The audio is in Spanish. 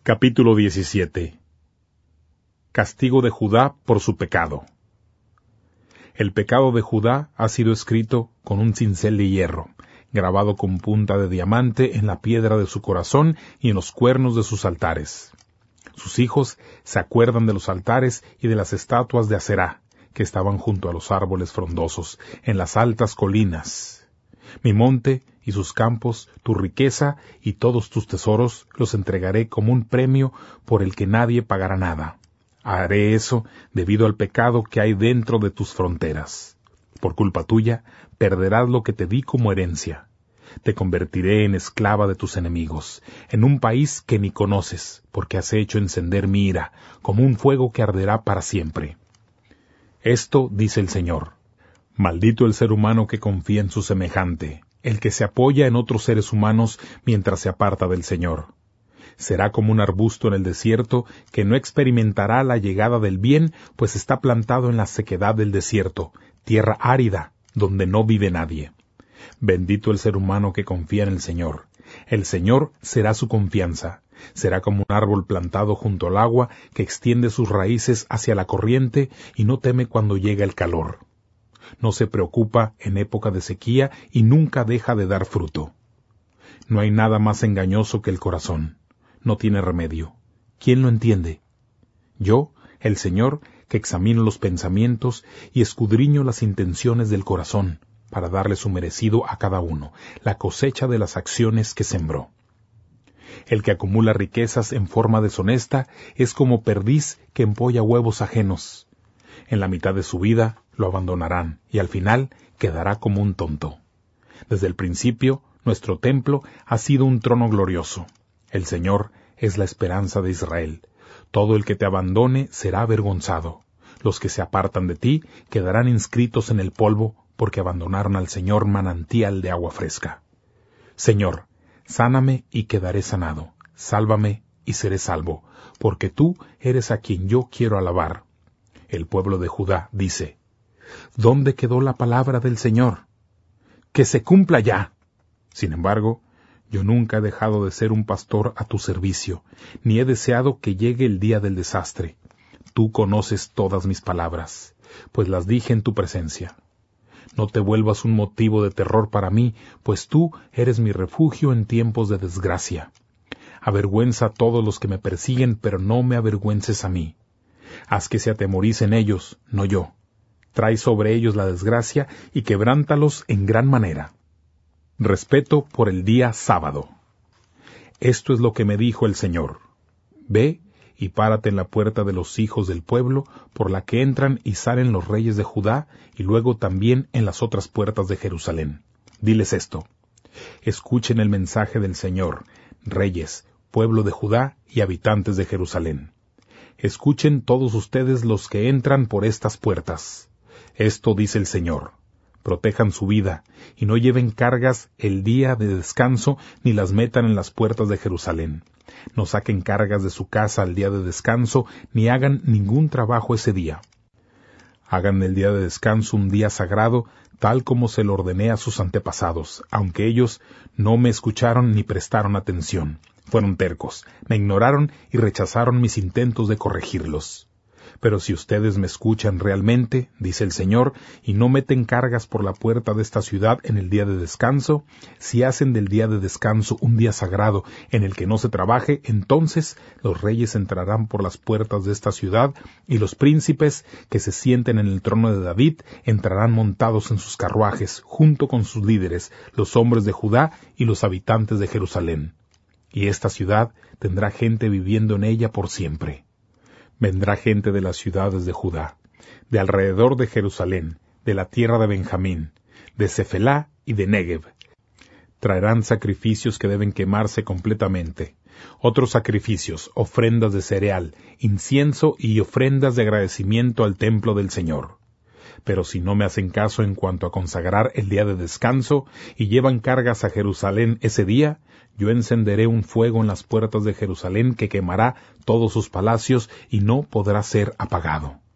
Capítulo 17. Castigo de Judá por su pecado. El pecado de Judá ha sido escrito con un cincel de hierro, grabado con punta de diamante en la piedra de su corazón y en los cuernos de sus altares. Sus hijos se acuerdan de los altares y de las estatuas de Aserá, que estaban junto a los árboles frondosos, en las altas colinas. Mi monte y sus campos, tu riqueza y todos tus tesoros los entregaré como un premio por el que nadie pagará nada. Haré eso debido al pecado que hay dentro de tus fronteras. Por culpa tuya, perderás lo que te di como herencia. Te convertiré en esclava de tus enemigos, en un país que ni conoces, porque has hecho encender mi ira, como un fuego que arderá para siempre. Esto dice el Señor. Maldito el ser humano que confía en su semejante, el que se apoya en otros seres humanos mientras se aparta del Señor. Será como un arbusto en el desierto que no experimentará la llegada del bien, pues está plantado en la sequedad del desierto, tierra árida, donde no vive nadie. Bendito el ser humano que confía en el Señor. El Señor será su confianza. Será como un árbol plantado junto al agua que extiende sus raíces hacia la corriente y no teme cuando llega el calor. No se preocupa en época de sequía y nunca deja de dar fruto. No hay nada más engañoso que el corazón. No tiene remedio. ¿Quién lo entiende? Yo, el Señor, que examino los pensamientos y escudriño las intenciones del corazón, para darle su merecido a cada uno, la cosecha de las acciones que sembró. El que acumula riquezas en forma deshonesta es como perdiz que empolla huevos ajenos. En la mitad de su vida lo abandonarán, y al final quedará como un tonto. Desde el principio, nuestro templo ha sido un trono glorioso. El Señor es la esperanza de Israel. Todo el que te abandone será avergonzado. Los que se apartan de ti quedarán inscritos en el polvo, porque abandonaron al Señor manantial de agua fresca. Señor, sáname y quedaré sanado. Sálvame y seré salvo, porque tú eres a quien yo quiero alabar. El pueblo de Judá dice: ¿dónde quedó la palabra del Señor? ¡Que se cumpla ya! Sin embargo, yo nunca he dejado de ser un pastor a tu servicio, ni he deseado que llegue el día del desastre. Tú conoces todas mis palabras, pues las dije en tu presencia. No te vuelvas un motivo de terror para mí, pues tú eres mi refugio en tiempos de desgracia. Avergüenza a todos los que me persiguen, pero no me avergüences a mí. Haz que se atemoricen ellos, no yo. Trae sobre ellos la desgracia y quebrántalos en gran manera. Respeto por el día sábado. Esto es lo que me dijo el Señor. Ve y párate en la puerta de los hijos del pueblo, por la que entran y salen los reyes de Judá, y luego también en las otras puertas de Jerusalén. Diles esto: escuchen el mensaje del Señor, reyes, pueblo de Judá y habitantes de Jerusalén. Escuchen todos ustedes los que entran por estas puertas. Esto dice el Señor: protejan su vida, y no lleven cargas el día de descanso, ni las metan en las puertas de Jerusalén. No saquen cargas de su casa al día de descanso, ni hagan ningún trabajo ese día. Hagan el día de descanso un día sagrado, tal como se lo ordené a sus antepasados, aunque ellos no me escucharon ni prestaron atención. Fueron tercos, me ignoraron y rechazaron mis intentos de corregirlos. Pero si ustedes me escuchan realmente, dice el Señor, y no meten cargas por la puerta de esta ciudad en el día de descanso, si hacen del día de descanso un día sagrado en el que no se trabaje, entonces los reyes entrarán por las puertas de esta ciudad, y los príncipes que se sienten en el trono de David entrarán montados en sus carruajes, junto con sus líderes, los hombres de Judá y los habitantes de Jerusalén. Y esta ciudad tendrá gente viviendo en ella por siempre. Vendrá gente de las ciudades de Judá, de alrededor de Jerusalén, de la tierra de Benjamín, de Cefelá y de Negev. Traerán sacrificios que deben quemarse completamente, otros sacrificios, ofrendas de cereal, incienso y ofrendas de agradecimiento al templo del Señor. Pero si no me hacen caso en cuanto a consagrar el día de descanso y llevan cargas a Jerusalén ese día, yo encenderé un fuego en las puertas de Jerusalén que quemará todos sus palacios y no podrá ser apagado.